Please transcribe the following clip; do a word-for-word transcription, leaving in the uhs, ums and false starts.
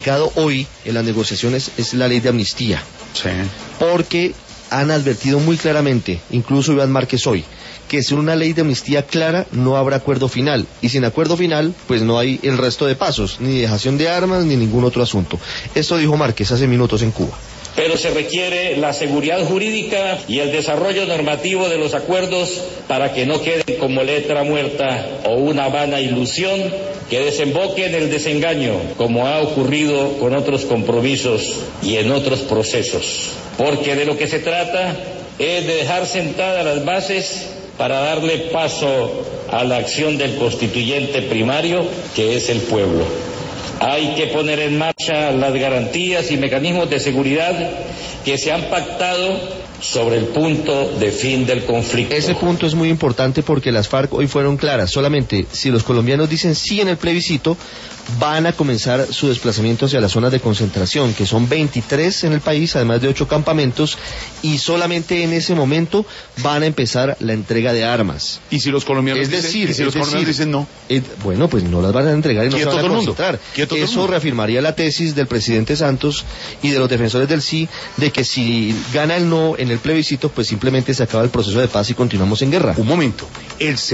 complicado hoy en las negociaciones es la ley de amnistía. Sí. Porque han advertido muy claramente, incluso Iván Márquez hoy, que sin una ley de amnistía clara no habrá acuerdo final, y sin acuerdo final pues no hay el resto de pasos, ni dejación de armas ni ningún otro asunto. Esto dijo Márquez hace minutos en Cuba. Pero se requiere la seguridad jurídica y el desarrollo normativo de los acuerdos para que no queden como letra muerta o una vana ilusión que desemboque en el desengaño, como ha ocurrido con otros compromisos y en otros procesos. Porque de lo que se trata es de dejar sentadas las bases para darle paso a la acción del constituyente primario, que es el pueblo. Hay que poner en marcha las garantías y mecanismos de seguridad que se han pactado sobre el punto de fin del conflicto. Ese punto es muy importante porque las FARC hoy fueron claras. Solamente si los colombianos dicen sí en el plebiscito, van a comenzar su desplazamiento hacia las zonas de concentración, que son veintitrés en el país, además de ocho campamentos, y solamente en ese momento van a empezar la entrega de armas. ¿Y si los colombianos es dicen, decir, ¿y si los es colombianos decir, dicen no? Eh, bueno, pues no las van a entregar y no se van a concentrar. Eso reafirmaría la tesis del presidente Santos y de los defensores del sí, de que si gana el no en el plebiscito, pues simplemente se acaba el proceso de paz y continuamos en guerra. Un momento. El